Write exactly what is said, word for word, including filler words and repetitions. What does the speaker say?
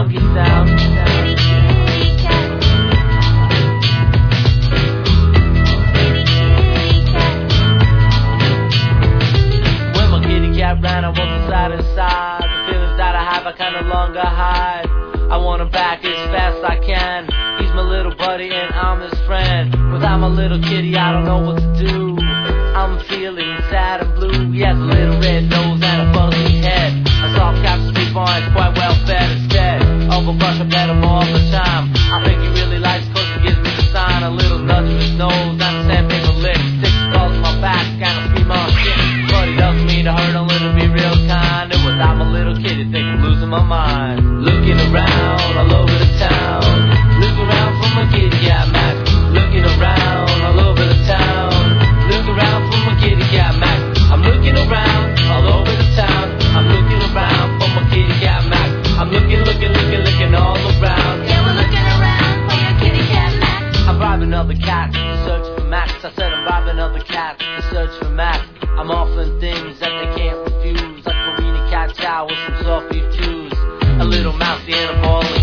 funky sound. When my kitty cat ran, I was side and side. The feelings that I have, I can no longer hide. I want him back as fast as I can. He's my little buddy and I'm his friend. Without my little kitty, I don't know what to do. I'm feeling sad and blue. He has a little red nose and a fuzzy head. A soft capsule big barn is quite well fed. Instead of a brush, I pet him all the time. I think he really likes cause he gives me the sign. A little nudge with his nose and a sandpaper lips. Six calls on my back and I scream on shit. But he doesn't mean to hurt, only to be real kind. And without my little kitty, think I'm losing my mind. Looking around all over the town. Look around for my kitty cat Max. Looking around all over the town. Look around for my kitty cat Max. I'm looking around all over the town. I'm looking around for my kitty cat Max. I'm looking, looking, looking, looking all around. Yeah, we're looking around for your kitty cat Max. I'm robbing other cats to search for Max. I said I'm robbing other cats to search for Max. I'm offering things that they can't refuse, like Marina cat chow with some soft beef chews, a little mousey and a ball.